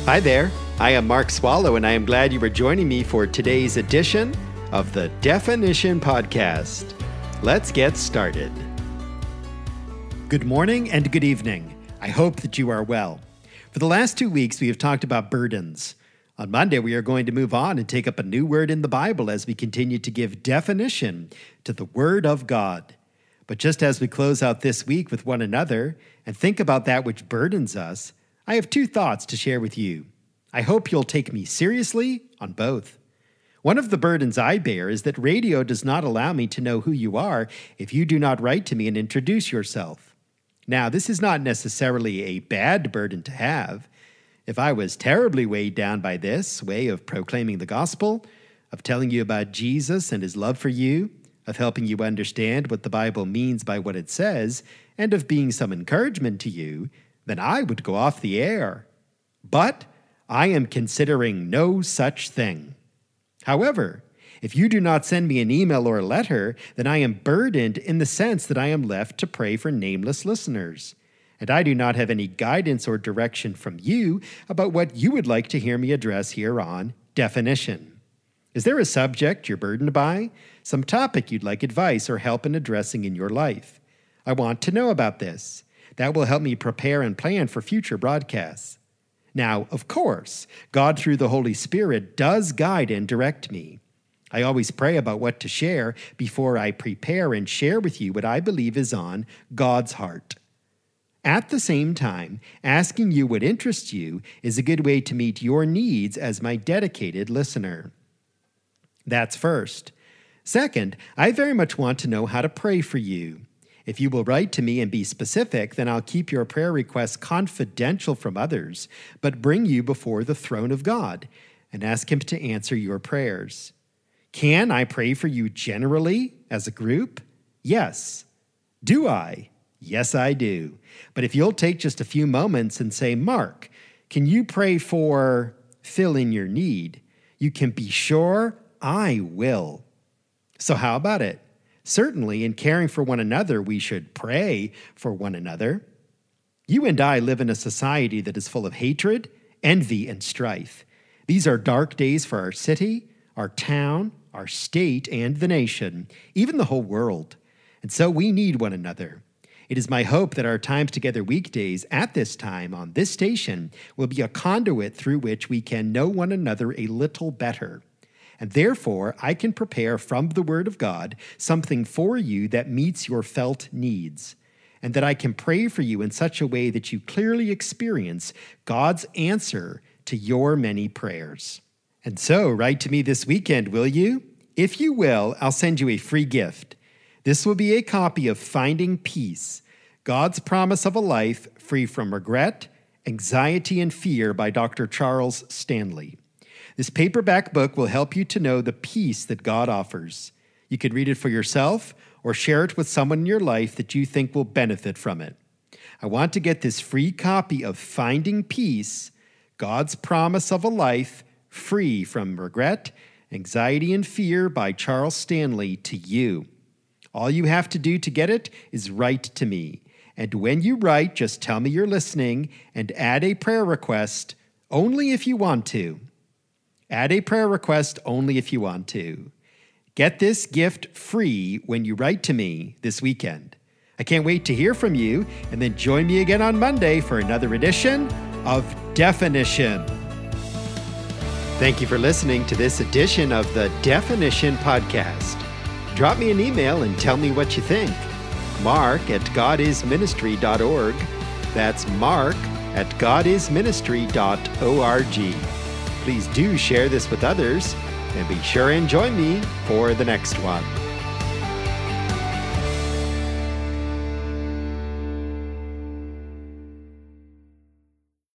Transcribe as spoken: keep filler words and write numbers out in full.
Hi there, I am Mark Swallow, and I am glad you are joining me for today's edition of the Definition Podcast. Let's get started. Good morning and good evening. I hope that you are well. For the last two weeks, we have talked about burdens. On Monday, we are going to move on and take up a new word in the Bible as we continue to give definition to the Word of God. But just as we close out this week with one another and think about that which burdens us, I have two thoughts to share with you. I hope you'll take me seriously on both. One of the burdens I bear is that radio does not allow me to know who you are if you do not write to me and introduce yourself. Now, this is not necessarily a bad burden to have. If I was terribly weighed down by this way of proclaiming the gospel, of telling you about Jesus and his love for you, of helping you understand what the Bible means by what it says, and of being some encouragement to you, then I would go off the air. But I am considering no such thing. However, if you do not send me an email or a letter, then I am burdened in the sense that I am left to pray for nameless listeners. And I do not have any guidance or direction from you about what you would like to hear me address here on Definition. Is there a subject you're burdened by? Some topic you'd like advice or help in addressing in your life? I want to know about this. That will help me prepare and plan for future broadcasts. Now, of course, God through the Holy Spirit does guide and direct me. I always pray about what to share before I prepare and share with you what I believe is on God's heart. At the same time, asking you what interests you is a good way to meet your needs as my dedicated listener. That's first. Second, I very much want to know how to pray for you. If you will write to me and be specific, then I'll keep your prayer requests confidential from others, but bring you before the throne of God and ask him to answer your prayers. Can I pray for you generally as a group? Yes. Do I? Yes, I do. But if you'll take just a few moments and say, Mark, can you pray for fill in your need? You can be sure I will. So how about it? Certainly, in caring for one another, we should pray for one another. You and I live in a society that is full of hatred, envy, and strife. These are dark days for our city, our town, our state, and the nation, even the whole world. And so we need one another. It is my hope that our times together weekdays at this time on this station will be a conduit through which we can know one another a little better. And therefore, I can prepare from the Word of God something for you that meets your felt needs, and that I can pray for you in such a way that you clearly experience God's answer to your many prayers. And so, write to me this weekend, will you? If you will, I'll send you a free gift. This will be a copy of Finding Peace, God's Promise of a Life Free from Regret, Anxiety, and Fear by Doctor Charles Stanley. This paperback book will help you to know the peace that God offers. You can read it for yourself or share it with someone in your life that you think will benefit from it. I want to get this free copy of Finding Peace, God's Promise of a Life Free from Regret, Anxiety, and Fear by Charles Stanley to you. All you have to do to get it is write to me. And when you write, just tell me you're listening and add a prayer request only if you want to. Add a prayer request only if you want to. Get this gift free when you write to me this weekend. I can't wait to hear from you, and then join me again on Monday for another edition of Definition. Thank you for listening to this edition of the Definition Podcast. Drop me an email and tell me what you think. Mark at godisministry dot org. That's Mark at godisministry dot org. Please do share this with others, and be sure and join me for the next one.